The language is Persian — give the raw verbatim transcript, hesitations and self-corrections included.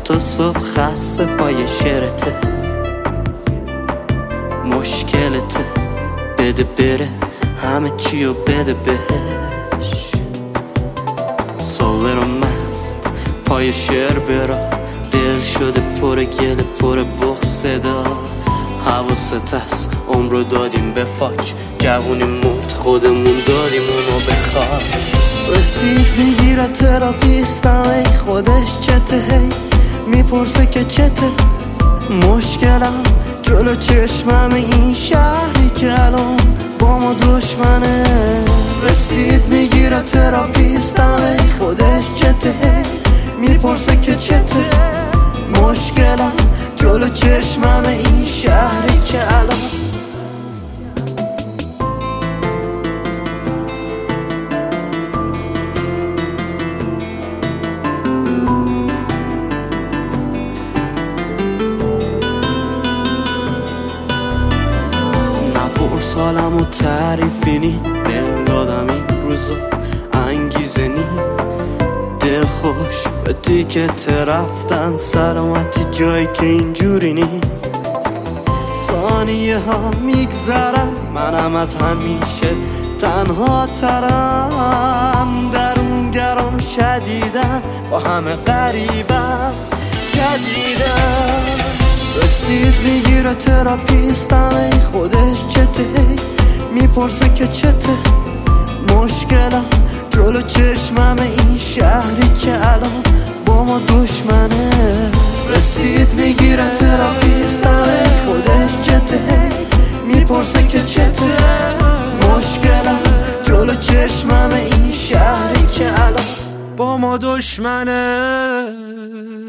تا صبح خسته پای شعرته، مشکلته بده بره همه چیو بده بهش. صابر و مست پای شعر برا، دل شده پر گل پر بغض صدا. حواست هست عمرو دادیم به فاک، جوونی مرد خودمون دادیم اونو به خاک. رسید میگیره تراپیستم ای خودش چته، هی میپرسه که چته. مشکلم جلو چشمم این شهری که الان با ما دشمنه. رسید میگیره تراپیستم ای خودش چته، هی میپرسه که چته. مشکلم جلو چشمم این شهری که الان نفرس حالم و تعریفی نی، دل دادم این روزا انگیزه نی. دل خوش به دیگه رفتن سلامتی جایی که اینجوری نی. ثانیه ها میگذرن منم از همیشه تنها ترم. درونگرام شدیدن با همه غریبم جدیدن. رسید میگیره تراپیستم ای خودش چته، میپرسه که چته. مشکلم جلو چشمم این شهری که الان با ما دشمنه. رسید میگیره تراپیستم ای خودش چته، میپرسه که چته. مشکلم جلو چشمم این شهری که الان با ما دشمنه.